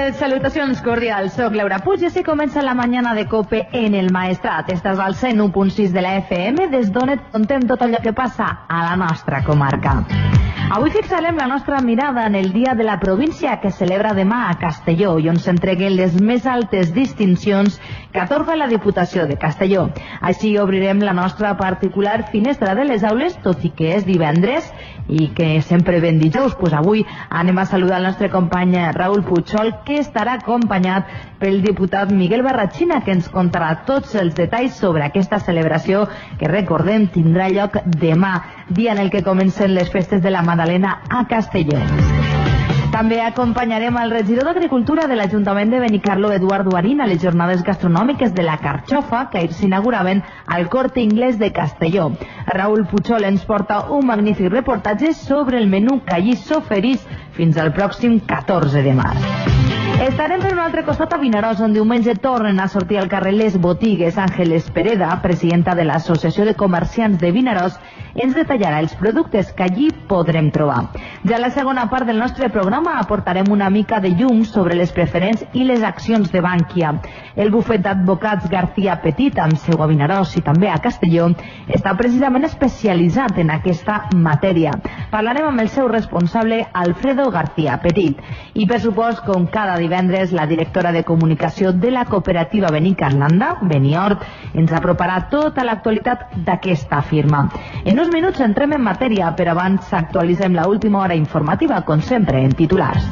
Salutacions cordials, soc Laura Puig i així comença la mañana de COPE en el Maestrat. Estàs al 101.6 de la FM, des d'on et contem tot allò que passa a la nostra comarca. Avui fixarem la nostra mirada en el Dia de la Província que celebra demà a Castelló i on s'entreguen les més altes distincions que atorga la Diputació de Castelló. Així obrirem la nostra particular finestra de les aules, tot i que és divendres i que sempre ben dijous. Pues avui anem a saludar el nostre company Raül Puigsol, que estarà acompanyat pel diputat Miguel Barrachina, que ens contarà tots els detalls sobre aquesta celebració que, recordem, tindrà lloc demà, dia en el que comencen les festes de la Madalena a Castelló. També acompanyarem al regidor d'Agricultura de l'Ajuntament de Benicarló, Eduardo Arín, a les jornades gastronòmiques de la Carxofa, que ahir s'inauguraven al Corte Inglés de Castelló. Raül Puigsol ens porta un magnífic reportatge sobre el menú que allí s'oferís fins al pròxim 14 de març. Estarem per un altre costat a Vinaròs, on diumenge tornen a sortir al carrer les botigues. Ángeles Pereda, presidenta de l'Associació de Comerciants de Vinaròs, ens detallarà els productes que allí podrem trobar. Ja a la segona part del nostre programa aportarem una mica de llum sobre les preferents i les accions de Bankia. El bufet d'advocats García Petit, amb seu a Vinaròs i també a Castelló, està precisament especialitzat en aquesta matèria. Parlarem amb el seu responsable, Alfredo García Petit. I per supost, com cada divendres, la directora de comunicació de la cooperativa Benicarlanda, Beniort, ens aproparà tota l'actualitat d'aquesta firma. En uns minuts entrem en matèria, però abans actualitzem l'última hora informativa, com sempre, en titulars.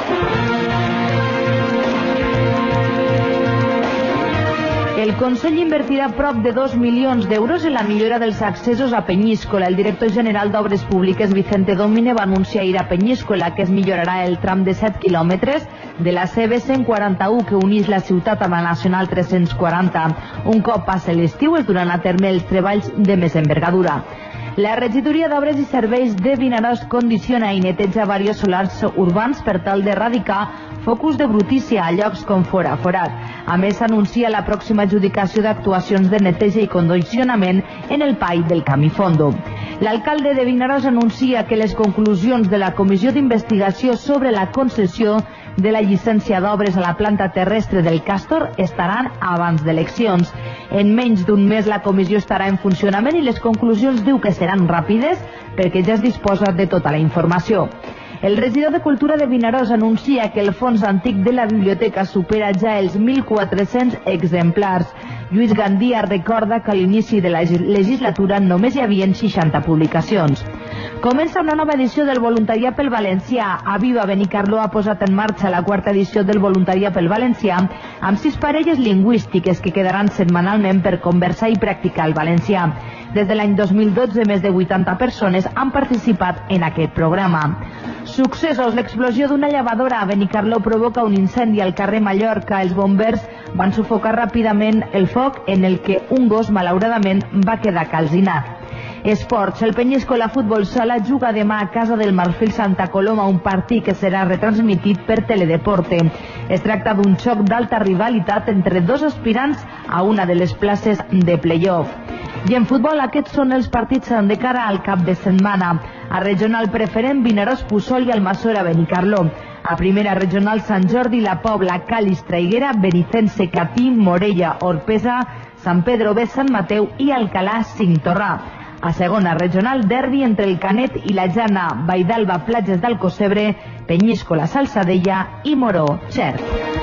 El Consell invertirà prop de 2 milions d'euros en la millora dels accessos a Penyíscola. El director general d'Obres Públiques, Vicente Domine, va anunciar ahir a Penyíscola que es millorarà el tram de 7 quilòmetres de la CB141 que unís la ciutat amb la Nacional 340. Un cop passa l'estiu es duran a terme els treballs de més envergadura. La regidoria d'Obres i Serveis de Vinaròs condiciona i neteja diversos solars urbans per tal d'erradicar focus de brutícia a llocs com Forat. A més, anuncia la pròxima adjudicació d'actuacions de neteja i condicionament en el PAI del Camí Fondo. L'alcalde de Vinaròs anuncia que les conclusions de la comissió d'investigació sobre la concessió de la llicència d'obres a la planta terrestre del Càstor estaran abans d'eleccions. En menys d'un mes la comissió estarà en funcionament i les conclusions diu que seran ràpides perquè ja es disposa de tota la informació. El regidor de Cultura de Vinaròs anuncia que el fons antic de la biblioteca supera ja els 1.400 exemplars. Lluís Gandia recorda que a l'inici de la legislatura només hi havia 60 publicacions. Comença una nova edició del Voluntariat pel Valencià. Aviva Benicarló ha posat en marxa la quarta edició del Voluntariat pel Valencià amb 6 parelles lingüístiques que quedaran setmanalment per conversar i practicar el valencià. Des de l'any 2012, més de 80 persones han participat en aquest programa. Successos. L'explosió d'una llevadora a Benicarló provoca un incendi al carrer Mallorca. Els bombers van sufocar ràpidament el foc en el que un gos, malauradament, va quedar calcinat. Esports. El Penyíscola Futbol Sala juga demà a casa del Marfil Santa Coloma, un partit que serà retransmitit per Teledeporte. Es tracta d'un xoc d'alta rivalitat entre dos aspirants a una de les places de play-off. I en futbol aquests són els partits de cara al cap de setmana. A regional preferent, Vinaròs, Puçol i Almassora, Benicarló. A primera regional, Sant Jordi, La Pobla, Càlig, Traiguera, Benicense, Catí, Morella, Orpesa, Sant Pedro B, Sant Mateu i Alcalà, Cinctorrà. A segona regional, derbi entre el Canet i la Jana, Vaidalba, Platges d'Alcossebre, Penyíscola, Salsadella i Moró, Xert.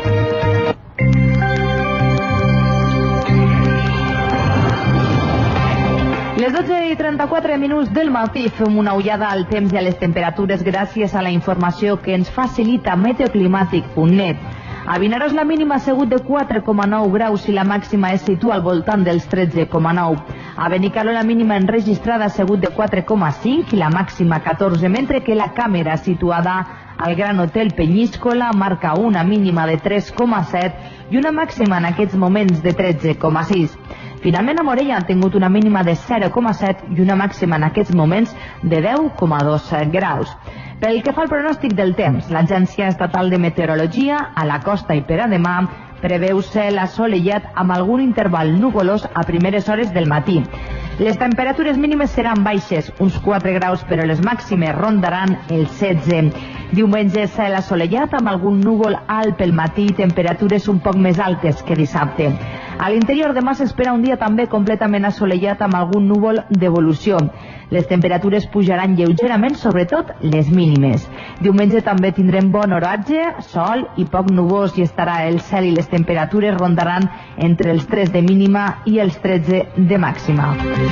Les 12:34 del matí fem una ullada al temps i a les temperatures gràcies a la informació que ens facilita meteoclimàtic.net. A Vinaròs la mínima ha sigut de 4,9 graus i la màxima es situa al voltant dels 13,9. A Benicarló la mínima enregistrada ha sigut de 4,5 i la màxima 14, mentre que la càmera situada al Gran Hotel Penyíscola marca una mínima de 3,7 i una màxima en aquests moments de 13,6. Finalment, a Morella han tingut una mínima de 0,7 i una màxima en aquests moments de 10,2 graus. Pel que fa al pronòstic del temps, l'Agència Estatal de Meteorologia a la costa i per a demà preveu cel assolellat amb algun interval nuvolós a primeres hores del matí. Les temperatures mínimes seran baixes, uns 4 graus, però les màximes rondaran els 16. Diumenge cel assolellat amb algun núvol alt pel matí i temperatures un poc més altes que dissabte. A l'interior demà s'espera un dia també completament assolellat amb algun núvol d'evolució. Les temperatures pujaran lleugerament, sobretot les mínimes. Diumenge també tindrem bon oratge, sol i poc nuvós i estarà el cel i les temperatures rondaran entre els 3 de mínima i els 13 de màxima.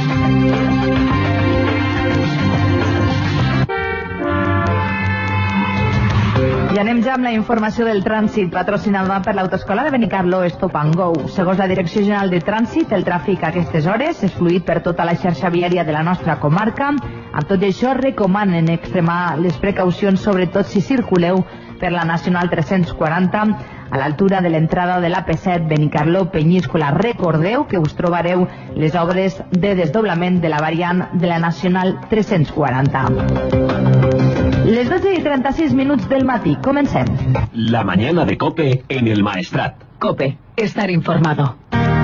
I anem ja amb la informació del trànsit patrocinada per l'autoescola de Benicarló Stop and Go. Segons la Direcció General de Trànsit, el tràfic a aquestes hores és fluid per tota la xarxa viària de la nostra comarca. Amb tot això, recomanen extremar les precaucions, sobretot si circuleu per la Nacional 340 a l'altura de l'entrada de l'AP7 Benicarló-Penyíscola. Recordeu que us trobareu les obres de desdoblament de la variant de la Nacional 340. Les 12:36 del matí. Comencem. La mañana de COPE en el Maestrat. COPE. Estar informado.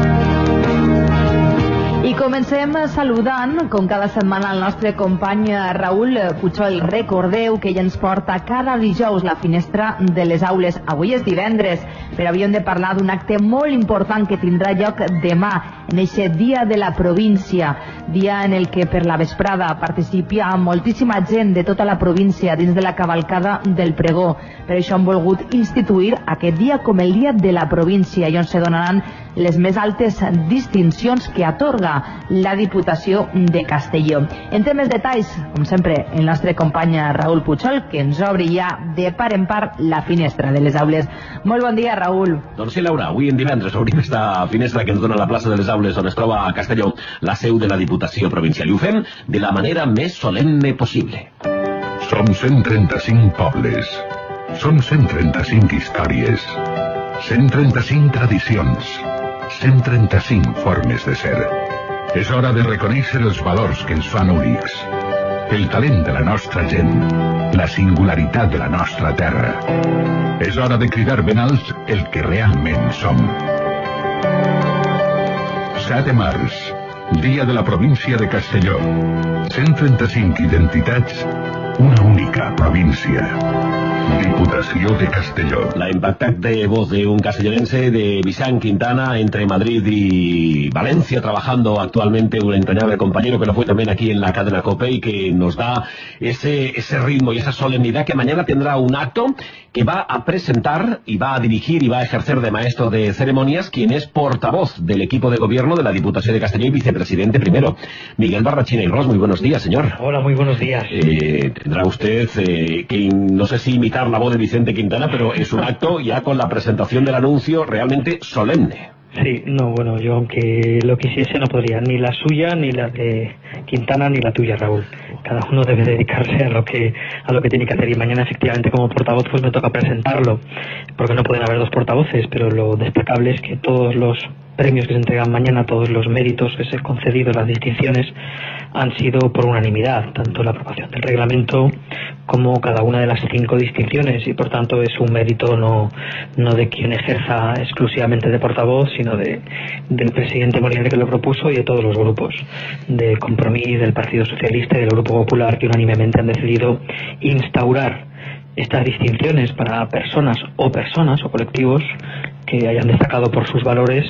I comencem saludant, com cada setmana, el nostre company Raül Puigol. Recordeu que ell ens porta cada dijous la finestra de les aules. Avui és divendres, però havíem de parlar d'un acte molt important que tindrà lloc demà, en aquest dia de la província, dia en el que per la vesprada participa moltíssima gent de tota la província dins de la cavalcada del pregó. Per això han volgut instituir aquest dia com el dia de la província i on se donaran les més altes distincions que atorga la Diputació de Castelló. Entrem més detalls, com sempre, el nostre company Raül Puigol, que ens obri ja de par en part la finestra de les aules. Molt bon dia, Raül. Doncs sí, Laura, avui en divendres obrim esta finestra que ens dona la plaça de les aules on es troba a Castelló, la seu de la Diputació Provincial. I ho fem de la manera més solemne possible. Som 135 pobles. Són 135 històries. 135 tradicions. 135 formes de ser. És hora de reconèixer els valors que ens fan únics. El talent de la nostra gent. La singularitat de la nostra terra. És hora de cridar ben alt el que realment som. 7 de març, dia de la província de Castelló. 135 identitats, una única província. Diputació de Castelló. La impactante voz de un castellonense, de Vicent Quintana, entre Madrid y Valencia, trabajando actualmente, un entrañable compañero que lo fue también aquí en la cadena COPE y que nos da ese ritmo y esa solemnidad, que mañana tendrá un acto que va a presentar y va a dirigir y va a ejercer de maestro de ceremonias quien es portavoz del equipo de gobierno de la Diputación de Castelló y vicepresidente primero, Miguel Barrachina y Ros. Muy buenos días, señor. Hola, muy buenos días. Tendrá usted que no sé si imitar la voz de Vicente Quintana, pero es un acto ya con la presentación del anuncio realmente solemne. Sí, no, bueno, yo aunque lo quisiese no podría, ni la suya, ni la de Quintana, ni la tuya, Raúl. Cada uno debe dedicarse a lo que tiene que hacer, y mañana efectivamente como portavoz pues me toca presentarlo, porque no pueden haber dos portavoces, pero lo destacable es que todos los premios que se entregan mañana, todos los méritos que se han concedido, las distinciones, han sido por unanimidad, tanto la aprobación del reglamento como cada una de las 5 distinciones, y por tanto es un mérito no de quien ejerza exclusivamente de portavoz, sino del presidente Molière, que lo propuso, y de todos los grupos de Compromís, del Partido Socialista y del Grupo Popular, que unánimemente han decidido instaurar estas distinciones para personas o colectivos que hayan destacado por sus valores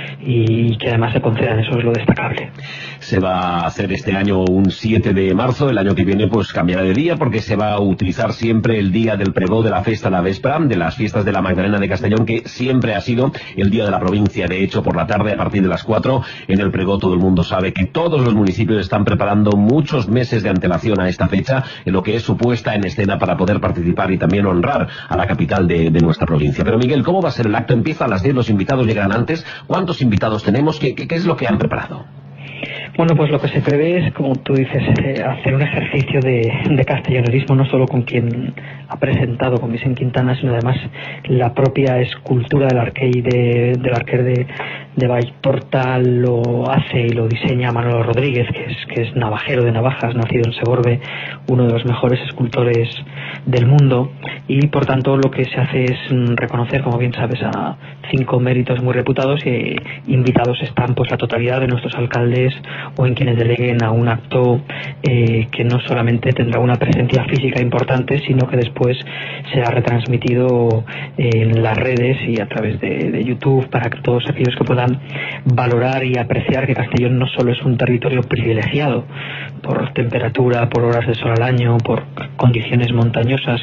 y que además se concedan. Eso es lo destacable. Se va a hacer este año un 7 de marzo, el año que viene pues cambiará de día, porque se va a utilizar siempre el día del pregó de la festa la Vespra, de las fiestas de la Magdalena de Castellón, que siempre ha sido el día de la provincia. De hecho, por la tarde, a partir de las 4, en el pregó todo el mundo sabe que todos los municipios están preparando muchos meses de antelación a esta fecha, en lo que es su puesta en escena para poder participar y también honrar a la capital de nuestra provincia. Pero Miguel, ¿cómo va a ser el acto? Empieza a las 10, los invitados llegan antes. ¿Cuántos invitados tenemos? ¿Qué es lo que han preparado? Bueno, pues lo que se prevé es, como tú dices, hacer un ejercicio de castellanerismo, no solo con quien ha presentado, con Vicent Quintana, sino además la propia escultura del arquer de Bike Portal lo hace y lo diseña Manolo Rodríguez, que es navajero de navajas, nacido en Segorbe, uno de los mejores escultores del mundo, y por tanto lo que se hace es reconocer, como bien sabes, a 5 méritos muy reputados, y invitados están pues la totalidad de nuestros alcaldes o en quienes deleguen a un acto que no solamente tendrá una presencia física importante, sino que después será retransmitido en las redes y a través de YouTube, para que todos aquellos que puedan valorar y apreciar que Castellón no solo es un territorio privilegiado por temperatura, por horas de sol al año, por condiciones montañosas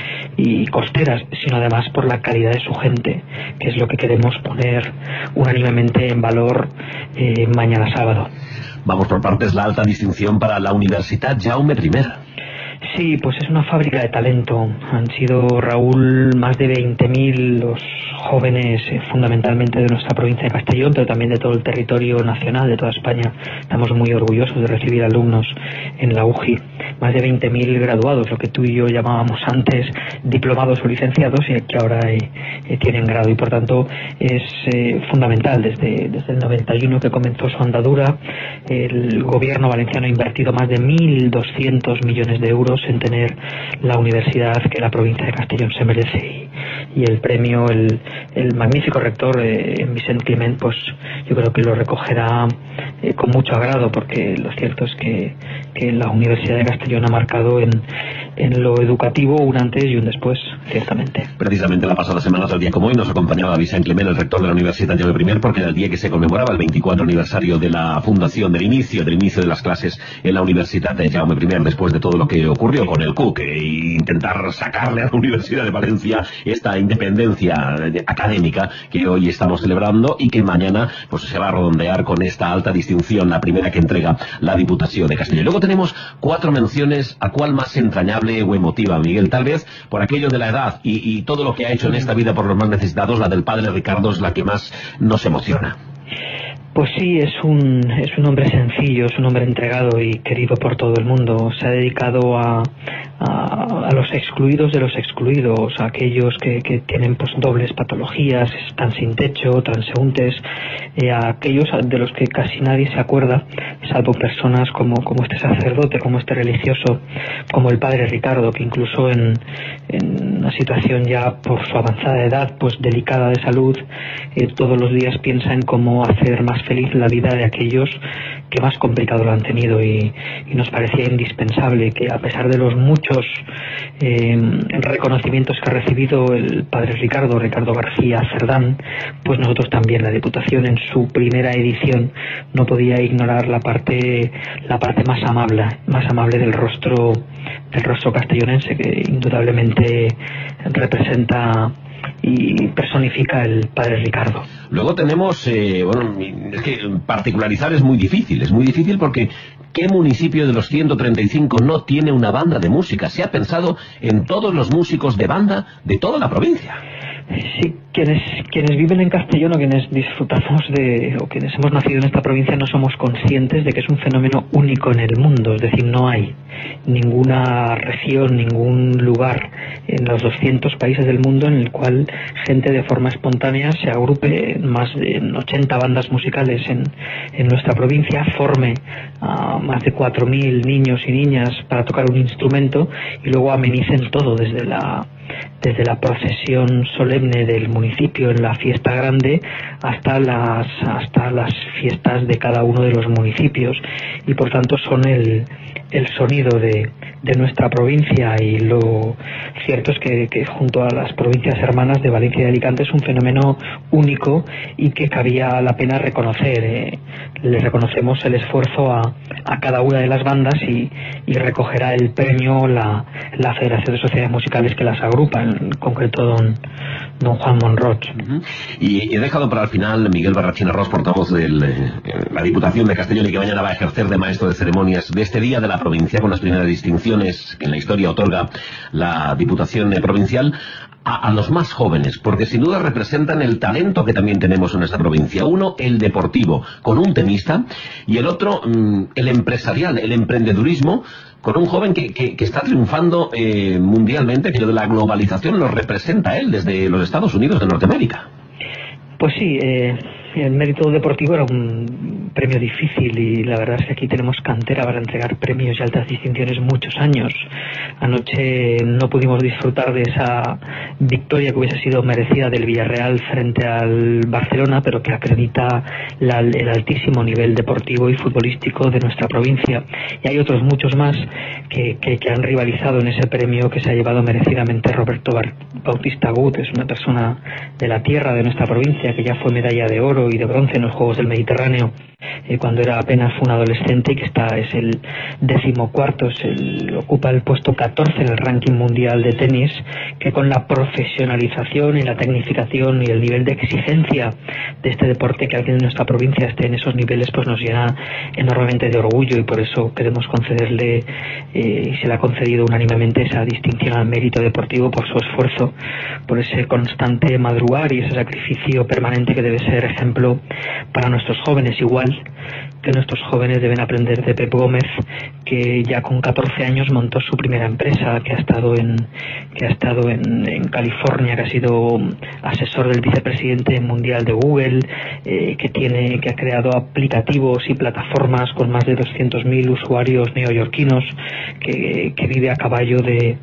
y costeras, sino además por la calidad de su gente, que es lo que queremos poner unánimemente en valor mañana sábado. Vamos por partes. La alta distinción para la Universitat Jaume I. Sí, pues es una fábrica de talento. Han sido, Raúl, más de 20.000 los jóvenes, fundamentalmente de nuestra provincia de Castellón, pero también de todo el territorio nacional, de toda España. Estamos muy orgullosos de recibir alumnos en la UJI. Más de 20.000 graduados, lo que tú y yo llamábamos antes diplomados o licenciados, y que ahora tienen grado. Y por tanto es fundamental. Desde el 91 que comenzó su andadura, el gobierno valenciano ha invertido más de 1.200 millones de euros en tener la universidad que la provincia de Castellón se merece, y el premio, el magnífico rector Vicent Climent, pues yo creo que lo recogerá con mucho agrado, porque lo cierto es que la Universidad de Castellón ha marcado en lo educativo un antes y un después, ciertamente. Precisamente la pasada semana, tal día como hoy, nos acompañaba Vicent Climent, el rector de la Universitat Jaume I, porque era el día que se conmemoraba el 24 aniversario de la fundación, del inicio de las clases en la Universitat Jaume I, después de todo lo que ocurrió con el CUC e intentar sacarle a la Universidad de Valencia esta independencia académica que hoy estamos celebrando, y que mañana pues se va a redondear con esta alta distinción, la primera que entrega la Diputación de Castellón. Luego tenemos 4 menciones, a cuál más entrañable o emotiva, Miguel. Tal vez por aquello de la edad y todo lo que ha hecho en esta vida por los más necesitados, la del padre Ricardo es la que más nos emociona. Pues sí, es un hombre sencillo, es un hombre entregado y querido por todo el mundo. Se ha dedicado a los excluidos de los excluidos, a aquellos que tienen pues dobles patologías, están sin techo, transeúntes, a aquellos de los que casi nadie se acuerda, salvo personas como este sacerdote, como este religioso, como el padre Ricardo, que incluso en una situación ya por su avanzada edad, pues delicada de salud, todos los días piensa en cómo hacer más feliz la vida de aquellos que más complicado lo han tenido, y nos parecía indispensable que, a pesar de los muchos reconocimientos que ha recibido el padre Ricardo García Cerdán, pues nosotros también, la Diputación, en su primera edición, no podía ignorar la parte más amable del rostro castellonense, que indudablemente representa y personifica el padre Ricardo. Luego tenemos, es que particularizar es muy difícil porque ¿qué municipio de los 135 no tiene una banda de música? Se ha pensado en todos los músicos de banda de toda la provincia. Sí, quienes viven en Castellón, o quienes disfrutamos o quienes hemos nacido en esta provincia, no somos conscientes de que es un fenómeno único en el mundo. Es decir, no hay ninguna región, ningún lugar en los 200 países del mundo en el cual gente de forma espontánea se agrupe en más de 80 bandas musicales en nuestra provincia, forme a más de 4.000 niños y niñas para tocar un instrumento, y luego amenicen todo desde la procesión solemne del municipio en la fiesta grande hasta las fiestas de cada uno de los municipios, y por tanto son el sonido de nuestra provincia. Y lo cierto es que junto a las provincias hermanas de Valencia y de Alicante es un fenómeno único y que cabía la pena reconocer. Le reconocemos el esfuerzo a cada una de las bandas, y recogerá el premio la Federación de Sociedades Musicales que las agrupa, en concreto don Juan Monroch. Y he dejado para el final Miguel Barrachina Ros, portavoz de la Diputación de Castellón, y que mañana va a ejercer de maestro de ceremonias de este día de la provincia, con las primeras distinciones que en la historia otorga la Diputación Provincial a los más jóvenes, porque sin duda representan el talento que también tenemos en nuestra provincia. Uno, el deportivo, con un tenista, y el otro, el empresarial, el emprendedurismo, con un joven que está triunfando mundialmente, que lo de la globalización lo representa él desde los Estados Unidos de Norteamérica. Pues sí, El mérito deportivo era un premio difícil y la verdad es que aquí tenemos cantera para entregar premios y altas distinciones muchos años. Anoche no pudimos disfrutar de esa victoria que hubiese sido merecida del Villarreal frente al Barcelona, pero que acredita el altísimo nivel deportivo y futbolístico de nuestra provincia. Y hay otros muchos más que han rivalizado en ese premio que se ha llevado merecidamente Roberto Bautista Gut. Es una persona de la tierra de nuestra provincia que ya fue medalla de oro y de bronce en los Juegos del Mediterráneo cuando era apenas un adolescente, y que es el 14º, ocupa el puesto 14 en el ranking mundial de tenis, que con la profesionalización y la tecnificación y el nivel de exigencia de este deporte, que alguien de nuestra provincia esté en esos niveles, pues nos llena enormemente de orgullo, y por eso queremos concederle, y se le ha concedido unánimemente, esa distinción al mérito deportivo por su esfuerzo, por ese constante madrugar y ese sacrificio permanente que debe ser ejemplo para nuestros jóvenes, igual que nuestros jóvenes deben aprender de Pep Gómez, que ya con 14 años montó su primera empresa, que ha estado en California, que ha sido asesor del vicepresidente mundial de Google, que ha creado aplicativos y plataformas con más de 200.000 usuarios neoyorquinos, que vive a caballo de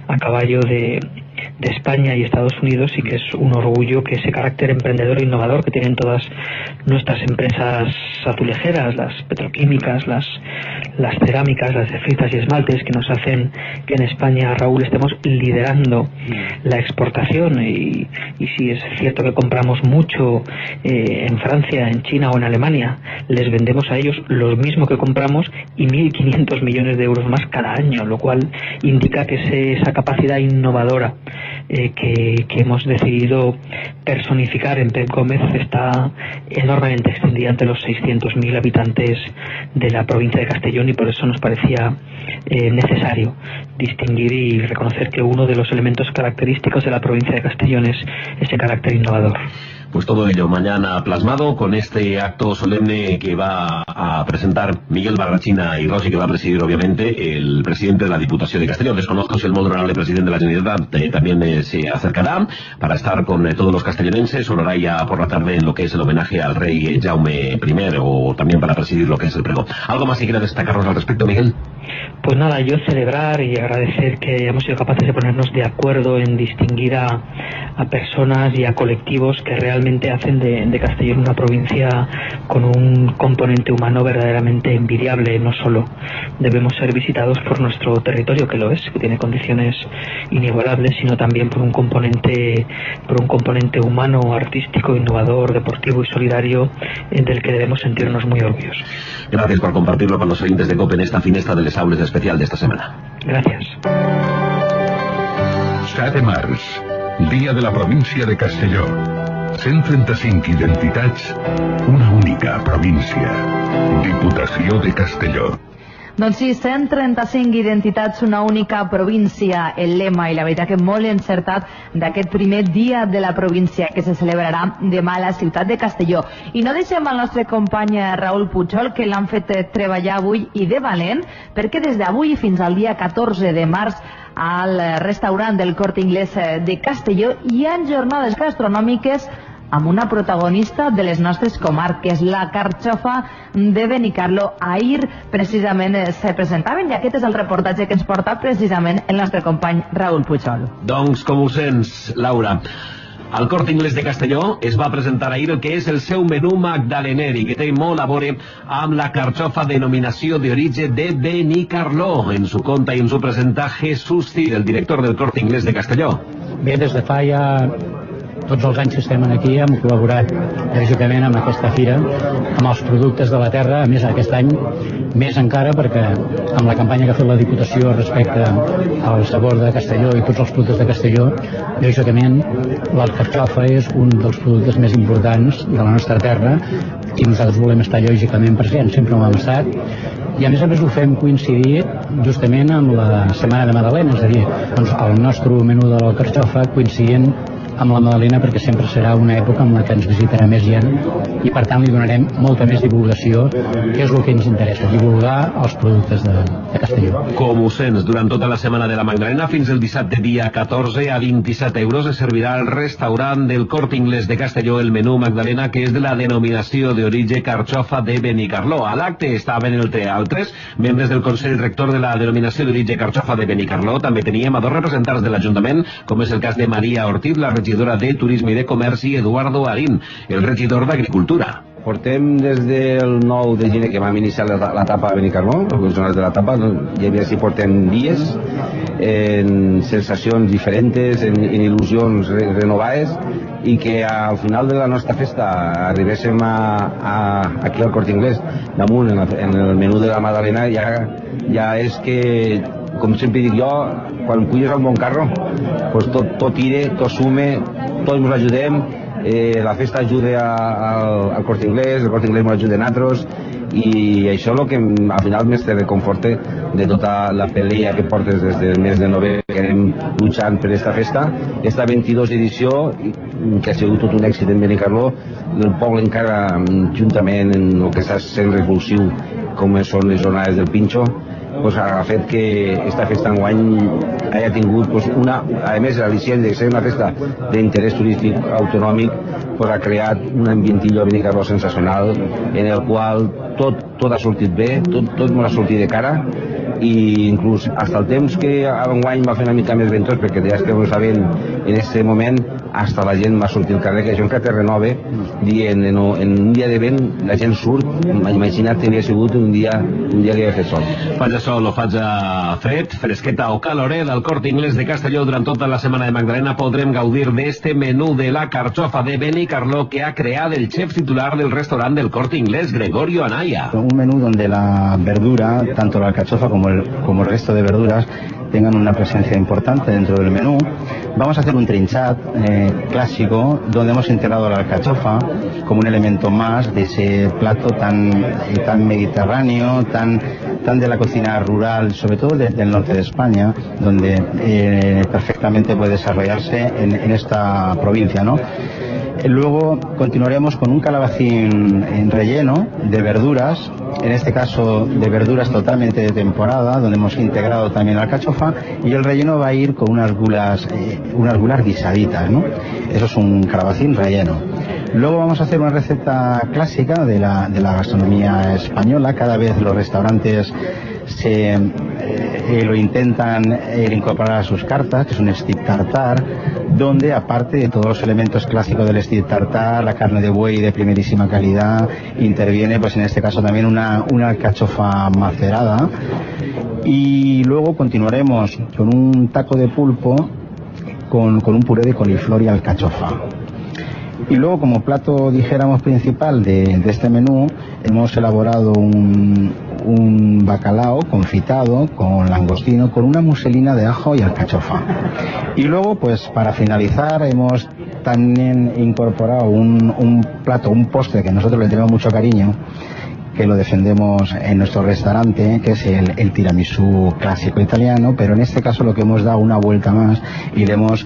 España y Estados Unidos, y que es un orgullo que ese carácter emprendedor e innovador que tienen todas nuestras empresas azulejeras, las petroquímicas, las cerámicas, las de fritas y esmaltes, que nos hacen que en España, Raúl, estemos liderando la exportación, y si es cierto que compramos mucho en Francia, en China o en Alemania, les vendemos a ellos lo mismo que compramos y 1.500 millones de euros más cada año, lo cual indica que esa capacidad innovadora que hemos decidido personificar en Pep Gómez está enormemente extendida ante los 600.000 habitantes de la provincia de Castellón, y por eso nos parecía necesario distinguir y reconocer que uno de los elementos característicos de la provincia de Castellón es ese carácter innovador. Pues todo ello mañana plasmado con este acto solemne que va a presentar Miguel Barrachina y Rossi, que va a presidir obviamente el presidente de la Diputación de Castellón. Desconozco si el molt honorable presidente de la Generalitat también se acercará para estar con todos los castellonenses, o lo hará ya por la tarde en lo que es el homenaje al rey Jaume I, o también para presidir lo que es el pregón. ¿Algo más que quiera destacarnos al respecto, Miguel? Pues nada, yo celebrar y agradecer que hayamos sido capaces de ponernos de acuerdo en distinguir a personas y a colectivos que realmente hacen de Castellón una provincia con un componente humano verdaderamente envidiable. No solo debemos ser visitados por nuestro territorio, que lo es, que tiene condiciones inigualables, sino también por un componente humano, artístico, innovador, deportivo y solidario, del que debemos sentirnos muy orgullosos. Gracias por compartirlo con los oyentes de COPE en esta finestra de Les Aules especial de esta semana. Gracias. 7 de març, Dia de la Província de Castelló. 135 identitats, una única província. Diputació de Castelló. Doncs sí, 135 identitats, una única província, el lema, i la veritat que molt encertat, d'aquest primer dia de la província que se celebrarà demà a la ciutat de Castelló. I no deixem al nostre company Raül Pujol, que l'han fet treballar avui i de valent, perquè des d'avui fins al dia 14 de març al restaurant del Corte Inglés de Castelló hi ha jornades gastronòmiques amb una protagonista de les nostres comarques, la carxofa de Benicarló. Ahir precisament se presentaven, i aquest és el reportatge que ens porta precisament el nostre company Raül Pujol. Doncs com ho sents, Laura? Al Corte Inglés de Castelló es va presentar ahir el que és el seu menú magdalener, i que té molt a veure amb la carxofa denominació d'origen de Benicarló. En su conta i en su presenta Jesús Cid, el director del Corte Inglés de Castelló. Bé, des de fa ja tots els anys que estem aquí hem col·laborat lògicament amb aquesta fira, amb els productes de la terra, a més aquest any més encara, perquè amb la campanya que ha fet la Diputació respecte al sabor de Castelló i tots els productes de Castelló, lògicament la carxofa és un dels productes més importants de la nostra terra, i nosaltres volem estar lògicament presents, sempre ho hem estat, i a més ho fem coincidir justament amb la Setmana de Madalena, és a dir, doncs el nostre menú de la carxofa coincidint amb la Madalena, perquè sempre serà una època en la que ens visitarà més gent i per tant li donarem molta més divulgació, que és el que ens interessa, divulgar els productes de Castelló. Com ho sents, durant tota la setmana de la Magdalena fins el dissabte dia 14 a 27 euros es servirà al restaurant del Corte Inglés de Castelló el menú Magdalena, que és de la denominació d'origen Carxofa de Benicarló. A l'acte estaven, entre altres, membres del Consell Rector de la denominació d'origen Carxofa de Benicarló. També teníem a dos representants de l'Ajuntament, com és el cas de Maria Ortiz, la regidora de Turisme i de Comerç, i Eduardo Arín, el regidor d'Agricultura. Portem des del 9 de gener que vam iniciar l'etapa a Benicarló, els funcionaris de l'etapa, ja si portem dies, en sensacions diferents, en il·lusions renovades, i que al final de la nostra festa arribéssim aquí al Corte Inglés, damunt, en el menú de la Madalena, ja és que, com sempre dic jo, quan puges al bon carro, pues tot tira, tot sume, tots ens ajudem, la festa ajuda al Corte Inglés, el Corte Inglés ens ajuda a nosaltres, i això és el que al final més te reconforta de tota la pelea que portes des del mes de novembre que anem luchant per aquesta festa. Aquesta 22 edició, que ha sigut tot un èxit en Benicarló, el poble encara, juntament en el que està sent repulsiu, com són les jornades del Pinxo, ha fet que aquesta festa enguany hagi tingut a més l'al·licient de ser una festa d'interès turístic autonòmic, ha creat un ambientillo a Benicarló sensacional en el qual tot ha sortit bé, tot ens ha sortit de cara, i inclús fins el temps que enguany va fer una mica més ventós, perquè ja estem sabent en aquest moment, fins la gent va sortir al carrer, que això encara te renova, dient en un dia de vent la gent surt. Imagina't que havia sigut un dia que havia fet sol. Faig sol o faig fred, fresqueta o caloret, al Corte Inglés de Castelló durant tota la setmana de Magdalena podrem gaudir d'este menú de la carxofa de Benicarló que ha creat el chef titular del restaurant del Corte Inglés, Gregorio Anaya. Un menú donde la verdura, tanto la alcachofa como el resto de verduras, tengan una presencia importante dentro del menú. Vamos a hacer un trinchat clásico donde hemos integrado la alcachofa como un elemento más de ese plato tan mediterráneo, tan de la cocina rural, sobre todo del norte de España, donde perfectamente puede desarrollarse en esta provincia, ¿no? Luego continuaremos con un calabacín en relleno de verduras, en este caso de verduras totalmente de temporada, donde hemos integrado también la alcachofa, y el relleno va a ir con unas gulas guisaditas, ¿no? Eso es un calabacín relleno. Luego vamos a hacer una receta clásica de la gastronomía española. Cada vez los restaurantes lo intentan incorporar a sus cartas, que es un steak tartar, donde aparte de todos los elementos clásicos del steak tartar, la carne de buey de primerísima calidad, interviene pues en este caso también una alcachofa macerada, y luego continuaremos con un taco de pulpo con un puré de coliflor y alcachofa. Y luego, como plato, dijéramos, principal de este menú, hemos elaborado un bacalao confitado con langostino, con una muselina de ajo y alcachofa. Y luego, pues para finalizar, hemos también incorporado un plato, un postre que nosotros le tenemos mucho cariño, que lo defendemos en nuestro restaurante, que es el tiramisú clásico italiano, pero en este caso lo que hemos dado una vuelta más y le hemos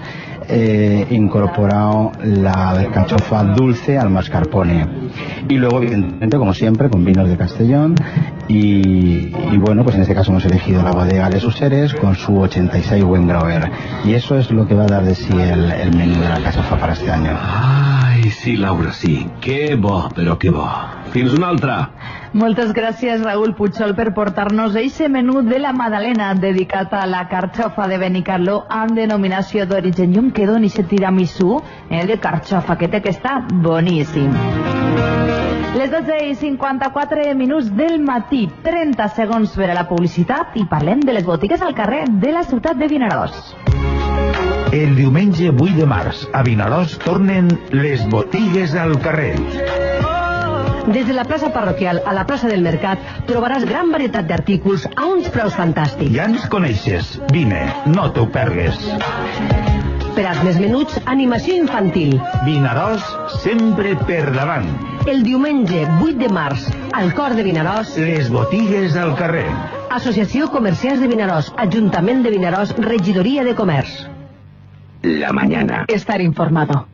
incorporado la alcachofa dulce al mascarpone. Y luego, evidentemente, como siempre, con vinos de Castellón, y bueno, pues en este caso hemos elegido la bodega Les Useres con su 86 Wengrauer. Y eso es lo que va a dar de sí el menú de la alcachofa para este año. Ai, sí, Laura, sí. Que bo, però que bo. Fins una altra. Moltes gràcies, Raül Puigol, per portar-nos eixe menú de la Madalena dedicat a la carxofa de Benicarló amb denominació d'origen. Jo em quedo en eixe tiramisú de carxofa, que està boníssim. Les 12:54 del matí, 30 segons per a la publicitat, i parlem de les botigues al carrer de la ciutat de Vinaròs. El diumenge 8 de març a Vinaròs tornen les botigues al carrer. Des de la plaça parroquial a la plaça del Mercat trobaràs gran varietat d'artículs a uns preus fantàstics. Ja ens coneixes. Vine, no t'ho pergues. Per als més menuts, animació infantil. Vinaròs sempre per davant. El diumenge 8 de març, al cor de Vinaròs, les botigues al carrer. Associació Comerciants de Vinaròs, Ajuntament de Vinaròs, Regidoria de Comerç. la mañana. Estar informado.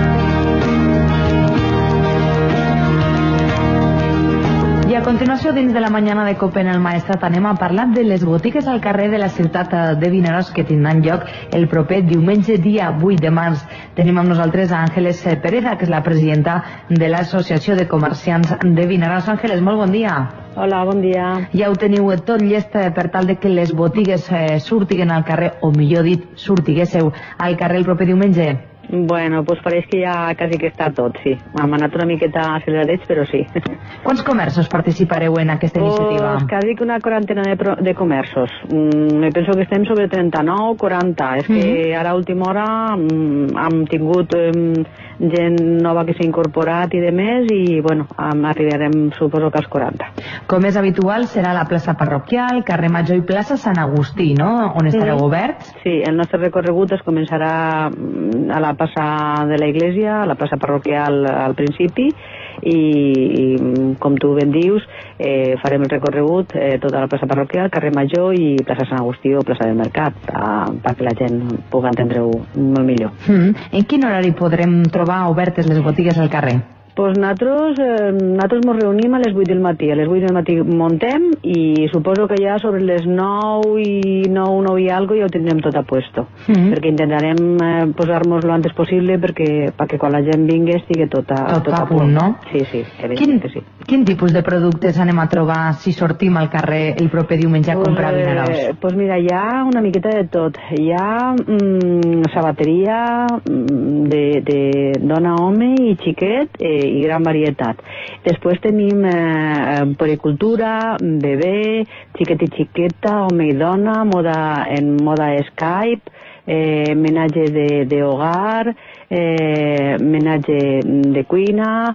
I a continuació, dins de la mañana de COPE en el Maestrat, anem a parlar de les botigues al carrer de la ciutat de Vinaròs que tindran lloc el proper diumenge, dia 8 de març. Tenim amb nosaltres a Ángeles Pereda, que és la presidenta de l'Associació de Comerciants de Vinaròs. Ángeles, molt bon dia. Hola, bon dia. Ja ho teniu tot llest per tal de que les botigues surtiguen al carrer, o millor dit, surtiguéssiu al carrer el proper diumenge? Bueno, pues pareix que ja quasi que està tot, sí. Hem anat una miqueta acceleradets, però sí. Quants comerços participareu en aquesta iniciativa? Pues quasi que una quarantena de comerços. Me penso que estem sobre 39, 40. És que ara a última hora hem tingut gent nova que s'ha incorporat i de més, i bueno, arribarem suposo que als 40. Com és habitual, serà la plaça parroquial, carrer Major i plaça Sant Agustí, no?, on estareu oberts? Sí, el nostre recorregut es començarà a la plaça de la Iglesia, a la plaça parroquial al principi, i com tu ben dius, farem el recorregut tota la plaça parroquial, carrer Major i plaça Sant Agustí o plaça del Mercat, perquè la gent pugui entendre-ho molt millor. En quin horari podrem trobar obertes les botigues al carrer? Pues nosaltres ens reunim a les 8 del matí. A les 8 del matí montem i suposo que ja sobre les 9 i 9 i algo ja ho tindrem tot a puesto. Perquè intentarem posar-nos lo antes possible perquè quan la gent vingui estigui tot a punt, no? Sí, evidentment que sí. Quin tipus de productes anem a trobar si sortim al carrer el proper diumenge a comprar Vinaròs? Pues mira, hi ha una miqueta de tot. Hi ha sabateria de dona, home i xiquet, i gran varietat. Després tenim puericultura, bebè, xiquet i xiqueta, home i dona, en moda Skype, menatge de hogar, menatge de cuina,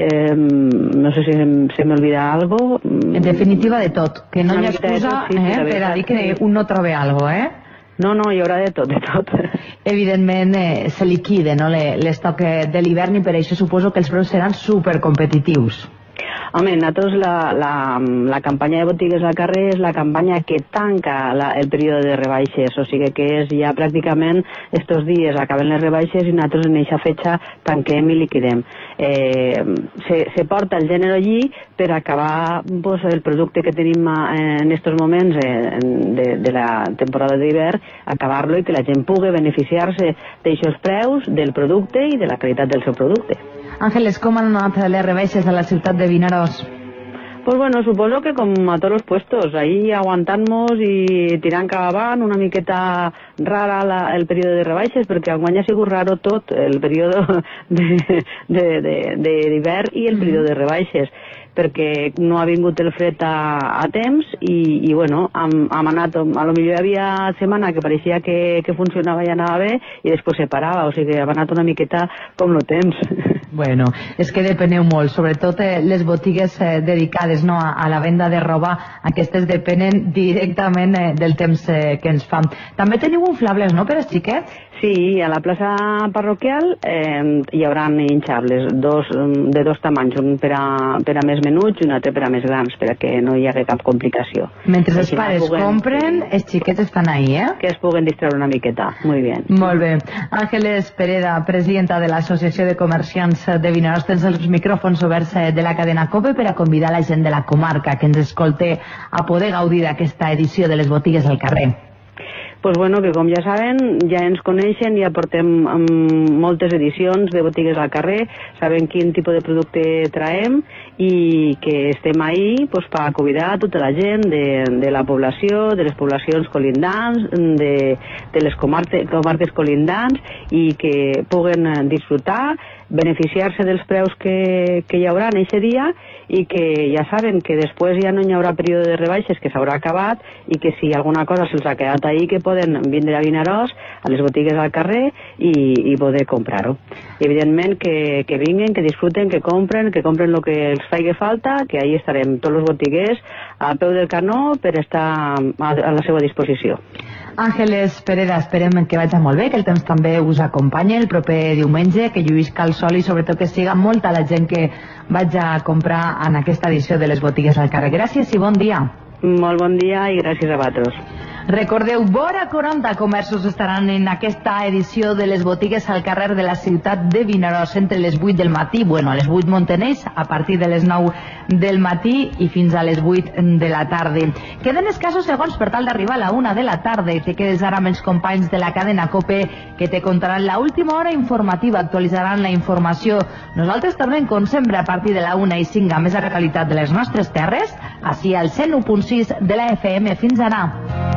no sé si se m'olvida algo. En definitiva, de tot, que no hi ha excusa per a dir que un no trobe algo, No, hi haurà de tot, Evidentment se liquida, no?, l'estoc de l'hivern, i per això suposo que els preus seran supercompetitius. Home, nosaltres la campanya de botigues al carrer és la campanya que tanca el període de rebaixes, o sigui que és ja pràcticament estos dies acaben les rebaixes i nosaltres en aquesta fetxa tanquem i liquidem. Se porta el gènere allí per acabar el producte que tenim en estos moments de la temporada d'hivern, acabar-lo i que la gent pugui beneficiar-se d'aixòs preus, del producte i de la qualitat del seu producte. Ángeles, com han anat les rebaixes a la ciutat de Vinaròs? Pues bueno, suposo que com a tots los puestos, ahí aguantant-nos i tirant cap avant, una miqueta rara el període de rebaixes, perquè enguany ha sigut raro tot, el període d'hivern i el període de rebaixes, perquè no ha vingut el fred a temps i bueno, hem anat, a lo millor hi havia setmana que pareixia que funcionava i anava bé i després se parava, o sigui que hem anat una miqueta com lo temps. Bueno, és que depeneu molt, sobretot les botigues dedicades a la venda de roba, aquestes depenen directament del temps que ens fa. També teniu inflables, no?, per als xiquets? Sí, a la plaça parroquial hi haurà hinchables, de dos tamanys, un per a més menuts i un altre per a més grans, perquè no hi hagi cap complicació. Mentre els pares compren, els xiquets estan ahí, Que es puguen distreure una miqueta, muy bien. Molt bé. Ángeles Pereda, presidenta de l'Associació de Comerciants de Vinaròs, tens els micròfons oberts de la cadena COPE per a convidar la gent de la comarca que ens escolte a poder gaudir d'aquesta edició de les botigues al carrer. Pues bueno, que com ja saben, ja ens coneixen, ja portem moltes edicions de botigues al carrer, saben quin tipus de producte traem i que estem ahí pues, per convidar tota la gent de la població, de les poblacions colindants, de les comarques colindants i que puguen disfrutar, beneficiar-se dels preus que hi haurà en aquest dia i que ja saben que després ja no hi haurà període de rebaixes, que s'haurà acabat i que si alguna cosa se'ls ha quedat ahí que poden vindre a Vinaròs, a les botigues al carrer i poder comprar-ho. Evidentment que vinguin, que disfruten, que compren el que els faci falta, que ahí estarem tots els botiguers a peu del canó per estar a la seva disposició. Ángeles Pereda, esperem que vagi molt bé, que el temps també us acompanyi el proper diumenge, que lluïsca el sol i sobretot que siga molta la gent que vagi a comprar en aquesta edició de les botigues al carrer. Gràcies i bon dia. Molt bon dia i gràcies a vosaltres. Recordeu, vora 40 comerços estaran en aquesta edició de les botigues al carrer de la ciutat de Vinaròs entre les 8 del matí, a les 8 Monteneix, a partir de les 9 del matí i fins a les 8 de la tarda. Queden escassos segons per tal d'arribar a la 1 de la tarda i te quedes ara amb els companys de la cadena COPE que te contaran la última hora informativa, actualitzaran la informació. Nosaltres tornem com sempre a partir de la 1 i 5 a més actualitat de les nostres terres, així al 101.6 de la FM. Fins ara.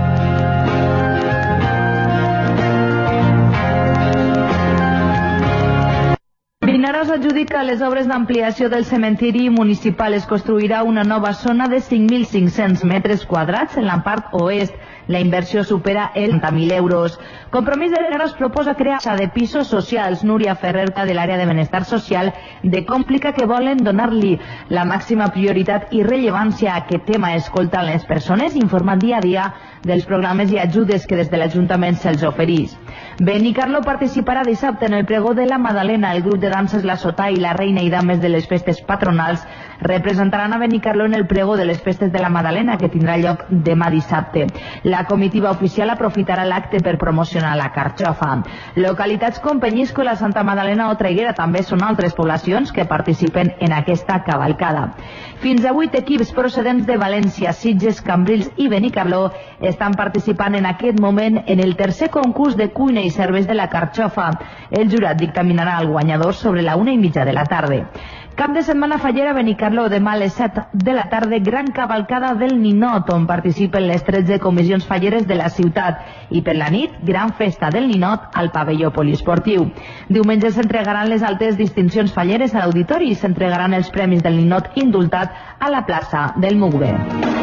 Vinaròs adjudica les obres d'ampliació del cementiri municipal. Es construirà una nova zona de 5.500 metres quadrats en la part oest. La inversió supera els 30.000 euros. Compromís de Vinaròs proposa crear de pisos socials. Núria Ferrer, de l'àrea de benestar social, de Còmplica que volen donar-li la màxima prioritat i rellevància a aquest tema. Escoltant les persones, informant dia a dia dels programes i ajudes que des de l'Ajuntament se'ls oferís. Benicarló participarà dissabte en el pregó de la Madalena. El grup de danses La Sotà i la Reina i Dames de les festes patronals representaran a Benicarló en el pregó de les festes de la Madalena que tindrà lloc demà dissabte. La comitiva oficial aprofitarà l'acte per promocionar la carxofa. Localitats com Penyíscola, Santa Madalena o Traiguera també són altres poblacions que participen en aquesta cavalcada. Fins a 8 equips procedents de València, Sitges, Cambrils i Benicarló estan participant en aquest moment en el tercer concurs de cuina i serveis de la carxofa. El jurat dictaminarà el guanyador sobre la 1:30 de la tarda. Cap de setmana fallera a Benicarló, demà a les 7 de la tarda, gran cavalcada del ninot, on participen les 13 comissions falleres de la ciutat, i per la nit, gran festa del ninot al pavelló poliesportiu. Diumenge s'entregaran les altres distincions falleres a l'auditori i s'entregaran els premis del ninot indultat a la plaça del Mugbe.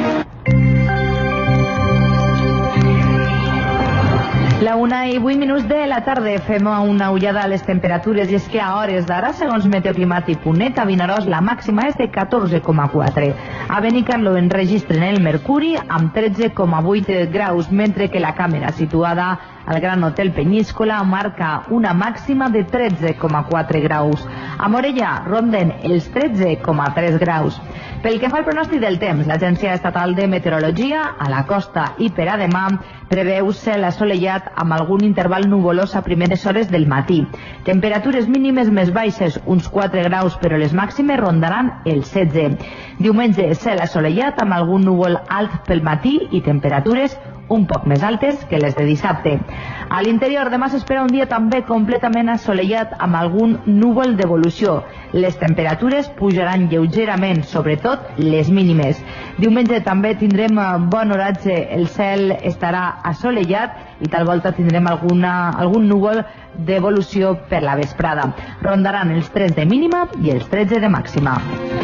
La 1:08 de la tarda fem una ullada a les temperatures i és que a hores d'ara, segons Meteoclimàtic.net, a Vinaròs la màxima és de 14,4. A Benicarló enregistren el mercuri amb 13,8 graus, mentre que la càmera situada al Gran Hotel Penyíscola marca una màxima de 13,4 graus. A Morella ronden els 13,3 graus. Pel que fa al pronòstic del temps, l'Agència Estatal de Meteorologia a la costa i per a demà preveu cel assolellat amb algun interval nuvolós a primeres hores del matí. Temperatures mínimes més baixes, uns 4 graus, però les màximes rondaran els 16. Diumenge, cel assolellat amb algun núvol alt pel matí i temperatures un poc més altes que les de dissabte. A l'interior demà s'espera un dia també completament assolellat amb algun núvol d'evolució. Les temperatures pujaran lleugerament, sobretot les mínimes. Diumenge també tindrem bon oratge, el cel estarà assolellat i tal volta tindrem algun núvol d'evolució per la vesprada. Rondaran els 3 de mínima i els 13 de màxima.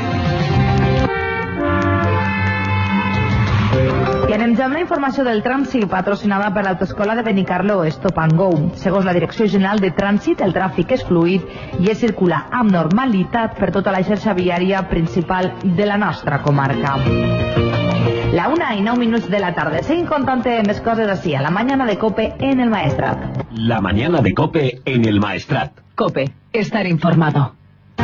I anem ja amb la informació del trànsit, patrocinada per l'Autoescola de Benicarló, Stop and Go. Segons la Direcció General de Trànsit, el tràfic és fluid i es circula amb normalitat per tota la xarxa viària principal de la nostra comarca. La 1:09 de la tarda. Seguim contant més coses així, a la mañana de COPE en el Maestrat. La mañana de COPE en el Maestrat. COPE, estar informado.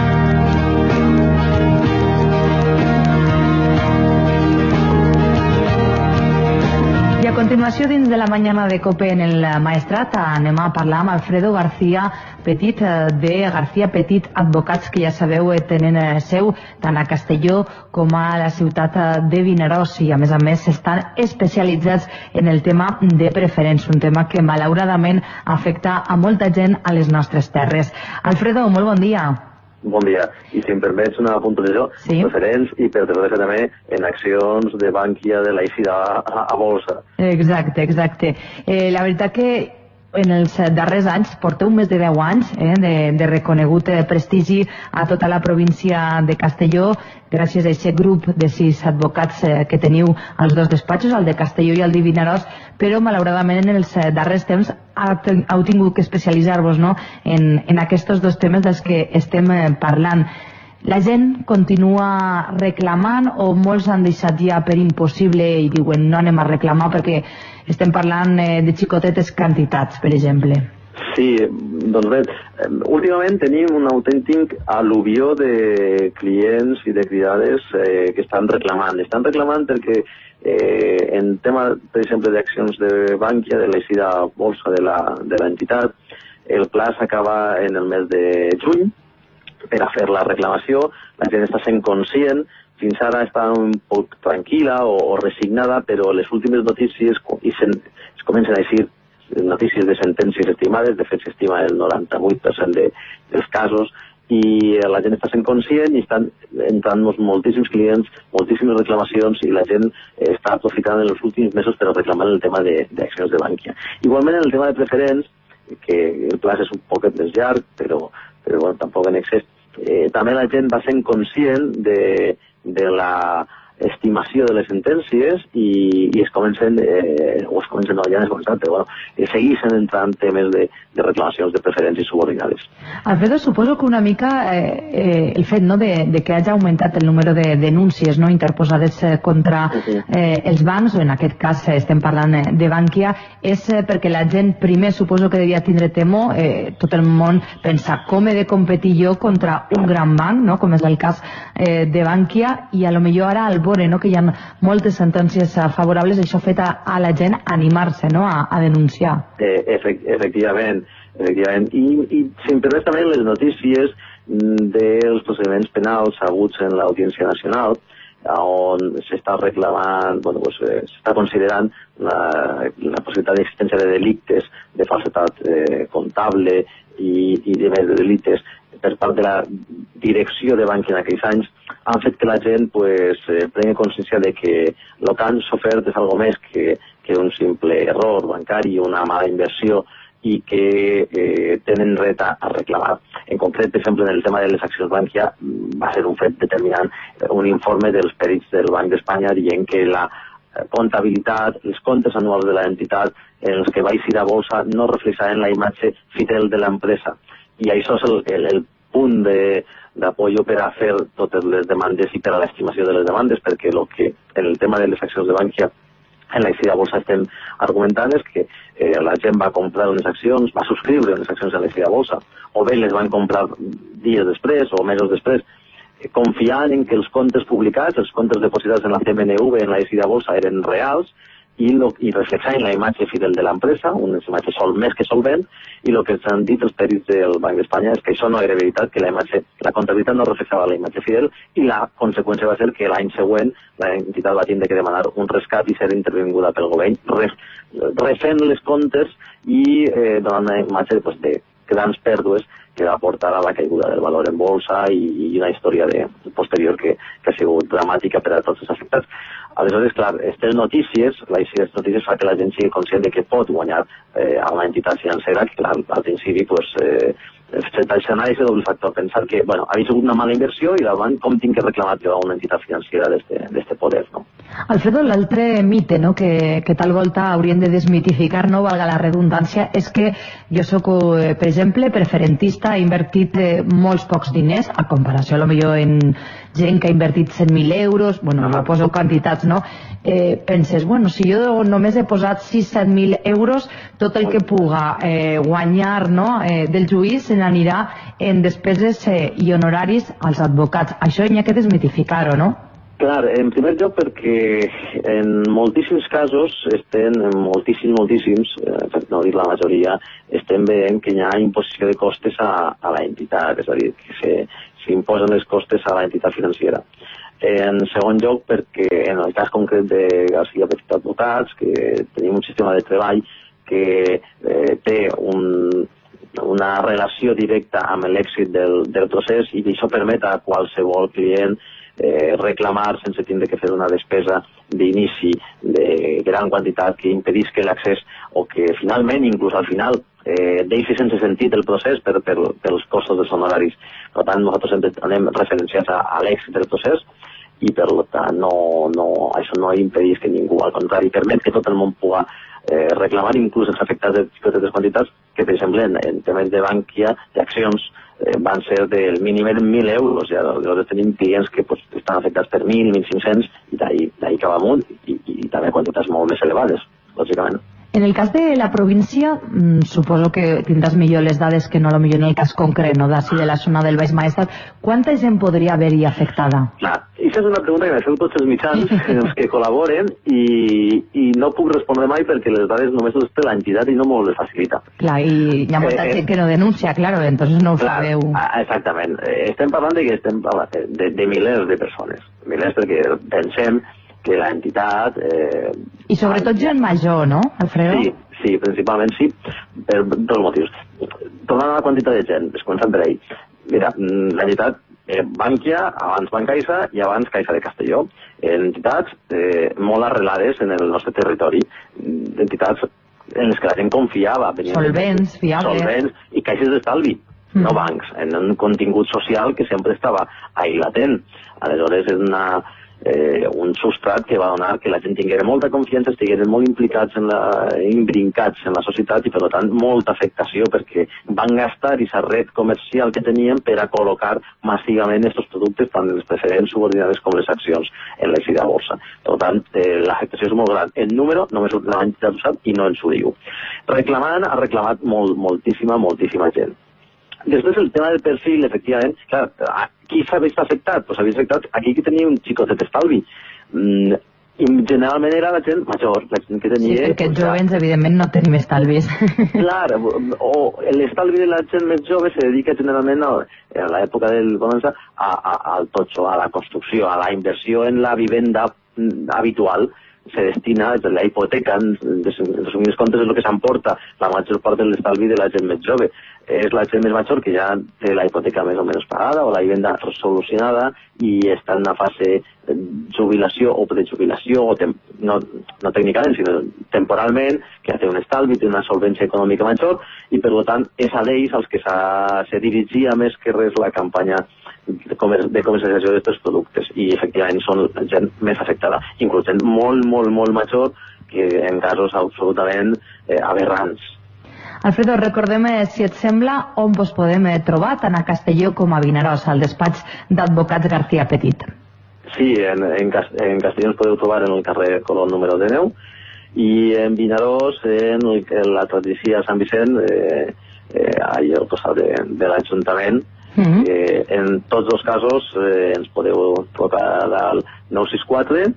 A continuació, dins de la mañana de COPE en el Maestrat, anem a parlar amb Alfredo García Petit, de García Petit Advocats, que ja sabeu tenen seu tant a Castelló com a la ciutat de Vinaròs i a més estan especialitzats en el tema de preferents, un tema que malauradament afecta a molta gent a les nostres terres. Alfredo, molt bon dia. Bon dia. I si em permets una puntualització, sí. Preferents i per desgràcia també en accions de Bankia de l'Eixida a bolsa. Exacte. La veritat que en els darrers anys, porteu més de 10 anys de reconegut prestigi a tota la província de Castelló, gràcies a aquest grup de 6 advocats que teniu als dos despatxos, el de Castelló i el de Vinaròs, però malauradament en els darrers temps heu tingut que especialitzar-vos, no?, en aquests dos temes dels que estem parlant. La gent continua reclamant o molts han deixat ja per impossible i diuen no anem a reclamar perquè estem parlant de xicotetes quantitats, per exemple? Sí, doncs bé, últimament tenim un autèntic al·luvió de clients i de cridades que estan reclamant. Estan reclamant perquè en tema, per exemple, d'accions de Bankia, de l'eixida bolsa de l'entitat, el pla s'acaba en el mes de juny per a fer la reclamació. La gent està sent conscient, fins ara està un poc tranquil·la o resignada, però les últimes notícies es comencen a dir notícies de sentències estimades, de fet s'estima el 98% dels casos, i la gent està sent conscient i estan entrant moltíssims clients, moltíssimes reclamacions, i la gent està aprofitant en els últims mesos per reclamar el tema d'accions de Bankia. Igualment en el tema de preferents, que el pla és un poc més llarg, però bueno, tampoc en excés, també la gent va sent conscient de la estimació de les sentències i ja es començat, però bueno, segueixen entrant temes de reclamacions de preferències subordinades. Alfredo, suposo que una mica el fet de que hagi augmentat el número de denúncies interposades contra els bancs, o en aquest cas estem parlant de Bankia, és perquè la gent primer suposo que devia tindre temor, tot el món pensa com he de competir jo contra un gran banc, com és el cas de Bankia, i a lo millor ara al veure que hi ha moltes sentències favorables, això ha fet a la gent animar-se a denunciar. Efectivament. I simplement també les notícies dels procediments penals haguts en l'Audiència Nacional, on s'està reclamant, s'està considerant la possibilitat d'existència de delictes de falsedat comptable i de més de delictes per part de la direcció de Bankia en aquells anys, han fet que la gent prengui consciència de que el que han sofert és algo més que un simple error bancari, una mala inversió, i que tenen dret a reclamar. En concret, per exemple, en el tema de les accions Bankia va ser un fet determinant, un informe dels perits del Banc d'Espanya dient que la comptabilitat, els comptes anuals de l'entitat en els que va eixir a bolsa no reflexaven la imatge fidel de l'empresa. I això és el punt d'apoyo per a fer totes les demandes i per a l'estimació de les demandes, perquè en el tema de les accions de Bankia en l'eixida a bolsa estem argumentant és que la gent va comprar unes accions, va subscriure unes accions en l'eixida a bolsa, o bé les van comprar dies després o mesos després, confiant en que els comptes publicats, els comptes depositats en la CMNV en l'eixida a bolsa eren reals i reflexaven la imatge fidel de l'empresa, una imatge més que solvent, i el que s'han dit els perits del Banc d'Espanya és que això no era veritat, que la comptabilitat no reflexava la imatge fidel, i la conseqüència va ser que l'any següent l'entitat va tindre que demanar un rescat i ser intervinguda pel govern, refent les comptes i donant una imatge de grans pèrdues que va portar a la caiguda del valor en bolsa i una història posterior que ha sigut dramàtica per a tots els afectats. Aleshores, clar, aquestes notícies fa que la gent sigui conscient de que pot guanyar a una entitat financera, que clar, al principi s'ha de doble factor, pensar que havia sigut una mala inversió i davant com tinc que reclamar jo a una entitat financera d'este poder, no? Alfredo, l'altre mite que tal volta hauríem de desmitificar, no valga la redundància, és que jo soc, per exemple, preferentista, he invertit molts pocs diners, a comparació a lo millor en gent que ha invertit 100.000 euros, jo poso quantitats, no? Penses, si jo només he posat 6-7.000 euros, tot el que puga guanyar del juís se n'anirà en despeses i honoraris als advocats. Això hi ha que desmitificar-ho, no? Clar, en primer lloc perquè en moltíssims casos moltíssims, per no dir la majoria, estem veient que hi ha imposició de costes a la entitat, és a dir, que s'imposen les costes a la entitat financera. En segon lloc perquè en el cas concret de García Petit Advocats, que tenim un sistema de treball que té una relació directa amb l'èxit del procés i això permet a qualsevol client reclamar sense tindre que fer una despesa d'inici de gran quantitat que impedisca l'accés o que finalment, inclús al final, deixi sense sentit el procés pels costos dels honoraris. Per tant, nosaltres sempre anem referenciats a l'èxit del procés i per tant això no impedeix que ningú, al contrari, permet que tot el món pugui reclamar, inclús els afectats de petites quantitats, que per exemple en temes de Bankia, d'accions, van ser del mínim en 1.000 euros. Ja tenim clients que estan afectats per 1.000, 1.500 i d'ahir cap amunt i també quantitats molt més elevades, lògicament. En el cas de la província, suposo que tindràs millor les dades que no millor en el cas concret, no, d'ací de la zona del Baix Maestrat. Quanta gent podria haver-hi afectada? Clar, aquesta és una pregunta que m'he fet tots els mitjans els que col·laboren i no puc respondre mai perquè les dades només les té l'entitat i no m'ho les facilita. Clar, i hi ha molta gent que no denuncia, claro, entonces no ho sabeu. Exactament. Estem parlant de milers de persones. Milers perquè pensem que l'entitat... I sobretot gent major, no, Alfredo? Sí, principalment sí, per dos motius. Tornant a la quantitat de gent, començant per ahí. Mira, l'entitat Bankia, abans Bancaixa i abans Caixa de Castelló. Entitats molt arrelades en el nostre territori. Entitats en les que la gent confiava. Solvents, fiables. Solvents i caixes d'estalvi, no bancs, en un contingut social que sempre estava ahí latent. Aleshores és un substrat que va donar que la gent tingués molta confiança, estiguessin molt implicats imbrincats en la societat i per tant molta afectació perquè van gastar aquesta red comercial que tenien per a col·locar massivament aquests productes tant les preferents subordinades com les accions en l'eixida de borsa. Per tant, l'afectació és molt gran. El número només l'entitat ho sap i no ens ho diu. Reclamant, ha reclamat moltíssima gent. Després el tema del perfil, efectivament, clar, qui s'havia afectat? Doncs havia afectat aquí que tenia un xicotet d'estalvi. I generalment era la gent major, la gent que tenia... Sí, perquè jovens, evidentment, no tenim estalvis. Clar, o l'estalvi de la gent més jove se dedica generalment, a l'època del bonança, al totxo, a la construcció, a la inversió en la vivenda habitual. Se destina, la hipoteca, en resumir comptes, és el que s'emporta la major part de l'estalvi de la gent més jove. És la gent més major que ja té la hipoteca més o menys pagada o la vivenda solucionada i està en una fase de jubilació o prejubilació, no tècnicament, sinó temporalment, que té un estalvi, té una solvència econòmica major i, per tant, és a ells als que se dirigia més que res la campanya de comercialització d'aquests productes i efectivament són gent més afectada, inclús gent molt major que en casos absolutament aberrants. Alfredo, recordem, si et sembla, on vos podem trobar tant a Castelló com a Vinaròs, al despatx d'advocats García Petit. Sí, en Castelló ens podeu trobar en el carrer Colón número 19 i en Vinaròs en la tradició Sant Vicent, allà al costat de l'Ajuntament. En tots els casos ens podeu trucar al 964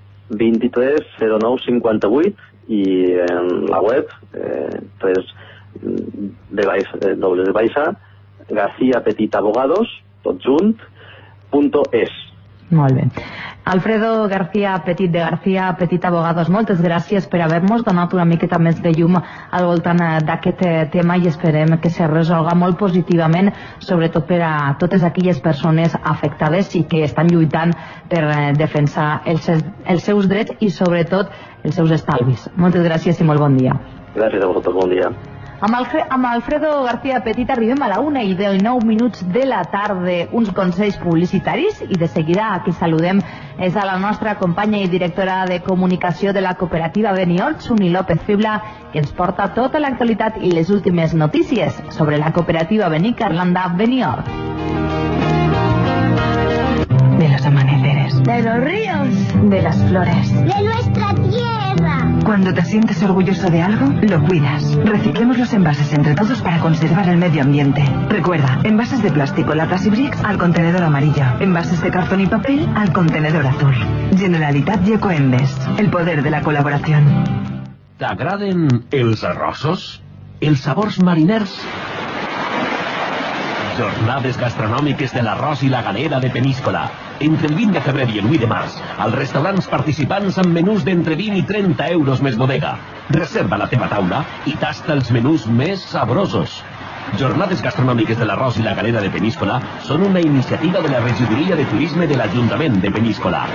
23 09 58 i en la web García Petit Abogados tot junt .es. Molt bé. Alfredo García Petit de García Petit Abogados, moltes gràcies per haver-nos donat una miqueta més de llum al voltant d'aquest tema i esperem que se resolga molt positivament, sobretot per a totes aquelles persones afectades i que estan lluitant per defensar els seus drets i sobretot els seus estalvis. Moltes gràcies i molt bon dia. Gràcies a vosaltres, bon dia. Amb Alfredo García Petit arribem a la 1:09 de la tarda, uns consells publicitaris i de seguida a qui saludem és a la nostra companya i directora de comunicació de la cooperativa Beniol, Suni López Fibla, que ens porta tota l'actualitat i les últimes notícies sobre la cooperativa Benicarlanda Beniol. De los amaneceres, de los ríos, de las flores, de nuestra tierra. Cuando te sientes orgulloso de algo, lo cuidas. Reciclemos los envases entre todos para conservar el medio ambiente. Recuerda, envases de plástico, latas y bricks al contenedor amarillo. Envases de cartón y papel al contenedor azul. Generalitat i Ecoembes. El poder de la colaboración. T'agraden els arrossos? Els sabors mariners? Jornades gastronòmiques de l'arròs i la galera de Peníscola. Entre el 20 de febrer i el 8 de març, als restaurants participants amb menús d'entre 20 i 30 euros més bodega. Reserva la teva taula i tasta els menús més sabrosos. Jornades gastronòmiques de l'arròs i la galera de Peníscola són una iniciativa de la Regidoria de Turisme de l'Ajuntament de Peníscola.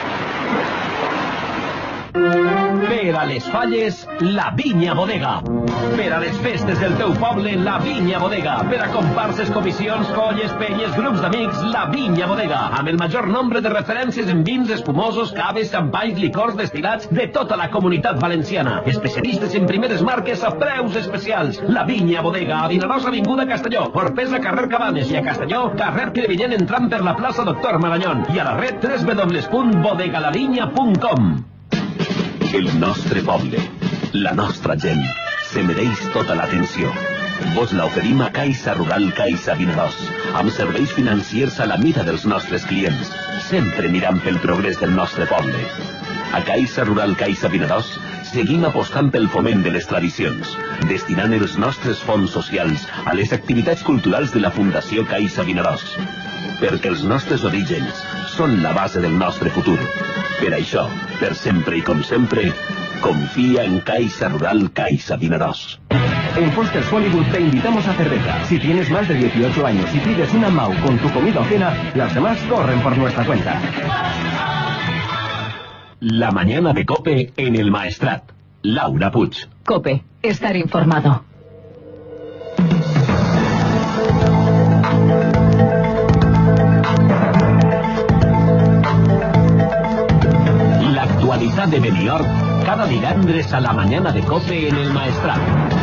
Per a les falles, la Vinya Bodega. Per a les festes del teu poble, la Vinya Bodega. Per a comparses, comissions, colles, penyes, grups d'amics, la Vinya Bodega. Amb el major nombre de referències en vins, espumosos, caves, xampanys, licors destilats de tota la comunitat valenciana. Especialistes en primeres marques a preus especials. La Vinya Bodega, a Vinaròs, avinguda Castelló. Orpesa, carrer Cabanes, i a Castelló, carrer Crevillent, entrant per la plaça Doctor Marañón. I a la red www.bodegalavinya.com. El nostre poble, La nostra gent se mereix tota l'atenció. Vos l'oferim a Caixa Rural Caixa Vinaròs, amb serveis financiers a la mida dels nostres clients, sempre mirant pel progrés del nostre poble. A Caixa Rural Caixa Vinaròs seguim apostant pel foment de les tradicions, destinant els nostres fons socials a les activitats culturals de la Fundació Caixa Vinaròs. Perquè els nostres orígens són la base del nostre futur. Per això, per sempre i com sempre, confía en Caixa Rural Caixa Vinaròs. En Foster's Hollywood te invitamos a cerveza. Si tienes más de 18 años y pides una MAU con tu comida o cena, las demás corren por nuestra cuenta. La mañana de COPE en el Maestrat. Laura Puig. COPE. Estar informado. L'actualitat de Benidorm cada divendres a la mañana de COPE en el Maestrat.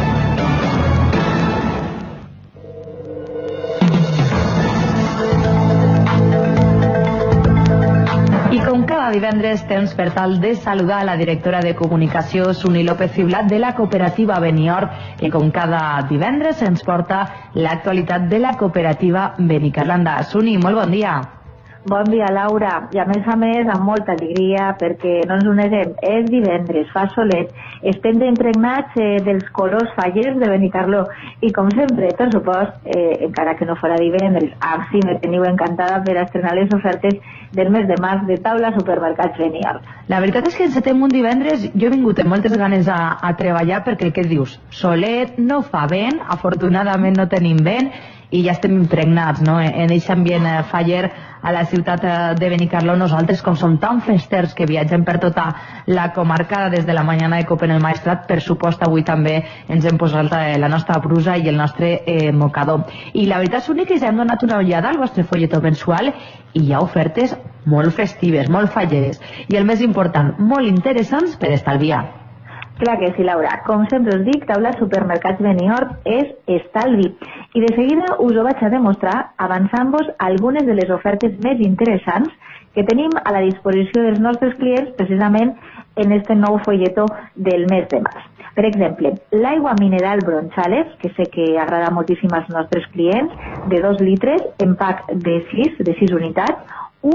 I com cada divendres, temps per tal de saludar a la directora de comunicació, Suni López Ciblat, de la cooperativa Benidorm, que com cada divendres ens porta l'actualitat de la cooperativa Benicarlanda. Suni, molt bon dia. Bon dia, Laura. I a més, amb molta alegria, perquè no ens ho neguem, és divendres, fa solet, estem impregnats dels colors fallers de Benicarló. I com sempre, per supost, encara que no fora divendres, sí, me teniu encantada per estrenar les ofertes del mes de març de taula Supermercats Benidorm. La veritat és que encetem un divendres, jo he vingut amb moltes ganes a treballar, perquè què dius? Solet, no fa vent, afortunadament no tenim vent, i ja estem impregnats, no?, en aquest ambient faller a la ciutat de Benicarló. Nosaltres, com som tan festers que viatgem per tota la comarca des de la mañana de COPE en el Maestrat, per supost avui també ens hem posat la nostra brusa i el nostre mocador. I la veritat és única que ja hem donat una ullada al vostre folletó mensual i hi ha ofertes molt festives, molt falleres i el més important, molt interessants per estalviar. Clar que sí, Laura. Com sempre us dic, taula Supermercats Benidorm és estalvi. I de seguida us ho vaig a demostrar avançant-vos algunes de les ofertes més interessants que tenim a la disposició dels nostres clients precisament en este nou folletó del mes de març. Per exemple, l'aigua mineral Bronchales, que sé que agrada moltíssim als nostres clients, de 2 litres en pack de 6 unitats,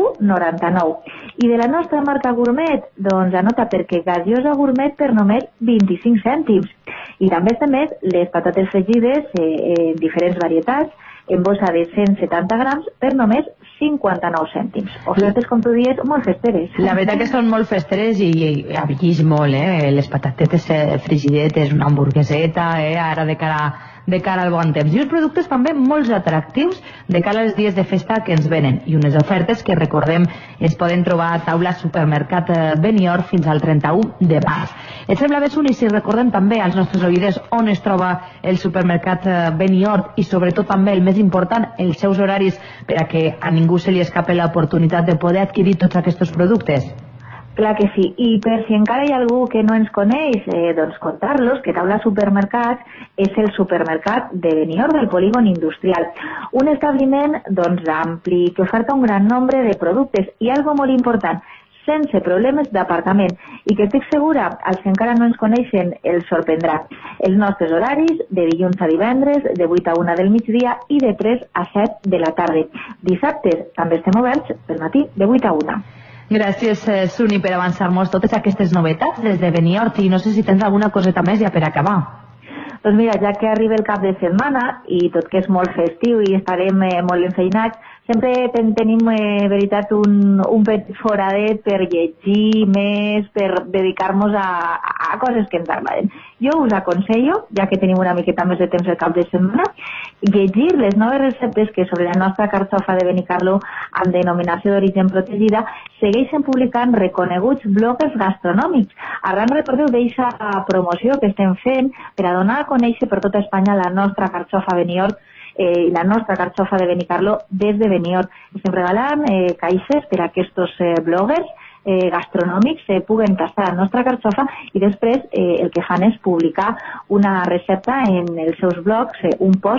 1,99. I de la nostra marca gourmet, doncs anota, perquè gaseosa gourmet per només 25 cèntims. I també més les patates fregides en diferents varietats, en bossa de 170 grams per només 59 cèntims. Ofertes, com tu dius, molt festeres. La veritat que són molt festeres i avillis molt, les patatetes frigidetes, una hamburgueseta, ara de cara al bon temps. I uns productes també molt atractius de cara als dies de festa que ens venen. I unes ofertes que, recordem, es poden trobar a taula Supermercat Benidorm fins al 31 de març. Et sembla bé, Suni, si recordem també als nostres oïdors on es troba el Supermercat Benidorm i sobretot també, el més important, els seus horaris per a que a ningú se li escape l'oportunitat de poder adquirir tots aquests productes? Clar que sí, i per si encara hi ha algú que no ens coneix, doncs contar-los que Taula Supermercats és el supermercat de Benidorm del polígon industrial. Un establiment doncs ampli que oferta un gran nombre de productes i algo molt important, sense problemes d'aparcament, i que estic segura, als que encara no ens coneixen, els sorprendrà. Els nostres horaris, de dilluns a divendres, de 8 a 1 del migdia i de 3 a 7 de la tarda. Dissabtes també estem oberts pel matí, de 8 a 1. Gràcies, Suni, per avançar-nos totes aquestes novetats des de Benidorm, i no sé si tens alguna coseta més ja per acabar. Doncs mira, ja que arriba el cap de setmana i tot que és molt festiu i estarem molt enfeinats, sempre tenim, veritat, un petit foradet per llegir més, per dedicar-nos a coses que ens agraden. Jo us aconsello, ja que tenim una miqueta més de temps al cap de setmana, llegir les noves receptes que sobre la nostra carxofa de Benicarló amb denominació d'origen protegida segueixen publicant reconeguts bloggers gastronòmics. Arran, recordeu d'aquesta promoció que estem fent per a donar a conèixer per tota Espanya la nostra carxofa Benidorm i la nostra carxofa de Benicarló des de Benidorm. Estem regalant caixes per a aquests bloggers gastronòmics puguen tastar la nostra carxofa i després el que fan és publicar una recepta en els seus blogs, un post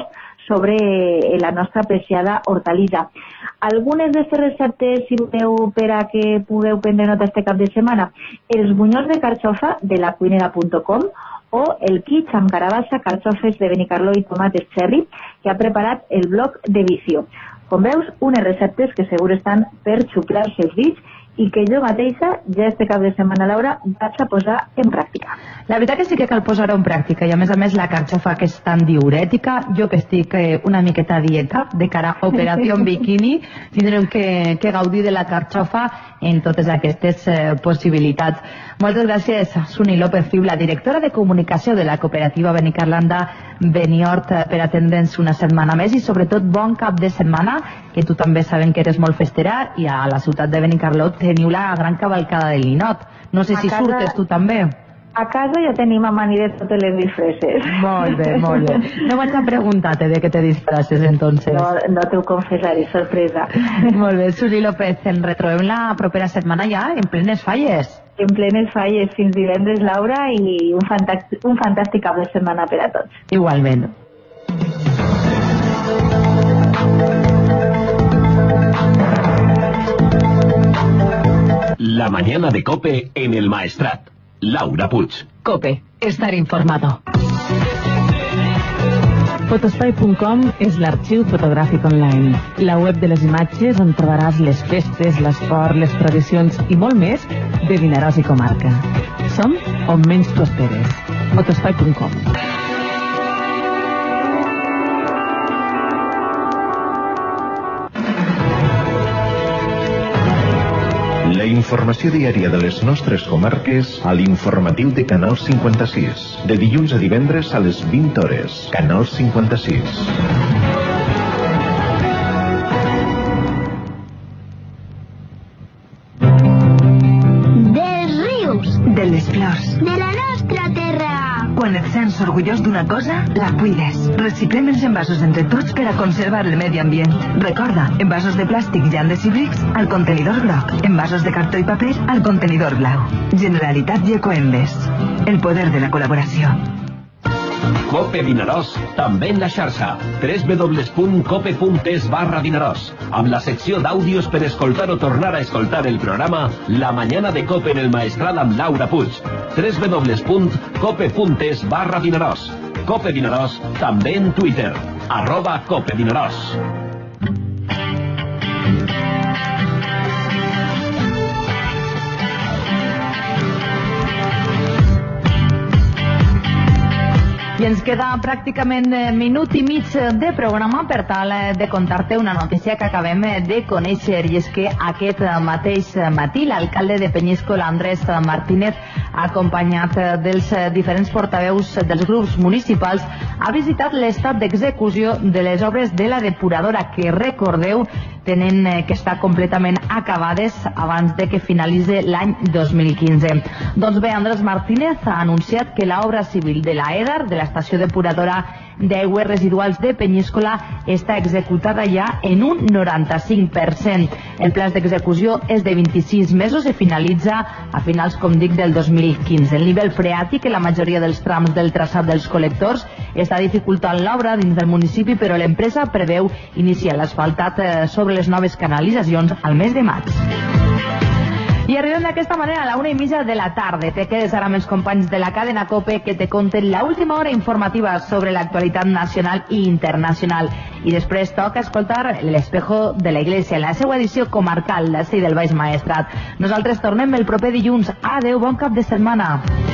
sobre la nostra apreciada hortalissa. Algunes d'aquestes receptes, si voleu, per a que pugueu prendre nota este cap de setmana, els bunyols de carxofa de lacuinera.com o el kit amb carabassa, carxofes de Benicarló i tomates cherry que ha preparat el blog de Vicio. Com veus, unes receptes que segur estan per xuplar-se els dits i que jo mateixa, ja este cap de setmana, Laura, vaig a posar en pràctica. La veritat que sí que cal posar-ho en pràctica i a més la carxofa que és tan diurètica, jo que estic una miqueta a dieta de cara a Operació Bikini, tindrem que gaudir de la carxofa en totes aquestes possibilitats. Moltes gràcies, Suni López Fibla, directora de comunicació de la cooperativa Benicarlanda Beniort, per atendre'ns una setmana més i sobretot bon cap de setmana, que tu també sabem que eres molt festera i a la ciutat de Benicarló teniu la gran cavalcada de Linot. No sé si surtes tu també. A casa ja tenim amanides totes les disfresses. Molt bé, molt bé. No vaig a preguntar-te de què te disfresses, entonces. No t'ho confessaré, sorpresa. Molt bé, Suri López, ens retrobem la propera setmana ja, en plenes falles. En plenes falles, fins divendres, Laura, i un fantàstic cap de setmana per a tots. Igualment. La mañana de COPE en el Maestrat. Laura Puig. COPE, estar informado. Fotospai.com és l'arxiu fotogràfic online, la web de les imatges on trobaràs les festes, l'esport, les tradicions i molt més de Vinaròs i comarca. Som on menys t'ho esperes. Fotospai.com. La informació diària de les nostres comarques a l'informatiu de Canal 56. De dilluns a divendres a les 20 hores. Canal 56. Dels rius. De les flors. De la nostra terra. Quan et sents orgullós d'una cosa, la cuides. Reciclem els envasos entre tots per a conservar el medi ambient. Recorda, envasos de plàstic Llandes i Brics al contenidor groc. Envasos de cartó i paper al contenidor blau. Generalitat i Ecoembes. El poder de la col·laboració. COPE Vinaròs, també en la xarxa. www.cope.es/Vinaròs. Amb la secció d'àudios per escoltar o tornar a escoltar el programa La mañana de COPE en el Maestrat amb Laura Puig. www.cope.es/Vinaròs. COPE Vinaròs, també en Twitter. @COPE Vinaròs. I ens queda pràcticament minut i mig de programa per tal de contar-te una notícia que acabem de conèixer, i és que aquest mateix matí l'alcalde de Penyíscola, Andrés Martínez, acompanyat dels diferents portaveus dels grups municipals, ha visitat l'estat d'execució de les obres de la depuradora que, recordeu, tenen que estar completament acabades abans de que finalitzi l'any 2015. Doncs bé, Andrés Martínez ha anunciat que l'obra civil de l'EDAR, de l'estació depuradora d'aigües residuals de Penyíscola, està executada ja en un 95%. El pla d'execució és de 26 mesos i finalitza a finals, com dic, del 2015. El nivell freàtic en la majoria dels trams del traçat dels col·lectors està dificultant l'obra dins del municipi, però l'empresa preveu iniciar l'asfaltat sobre les noves canalitzacions al mes de maig. I arribem d'aquesta manera a la 1:30 de la tarda. Te quedes ara amb els companys de la cadena COPE que te conten la última hora informativa sobre l'actualitat nacional i internacional. I després toca escoltar l'Espejo de la Iglesia, la seva edició comarcal, d'ací del Baix Maestrat. Nosaltres tornem el proper dilluns. Adeu, bon cap de setmana.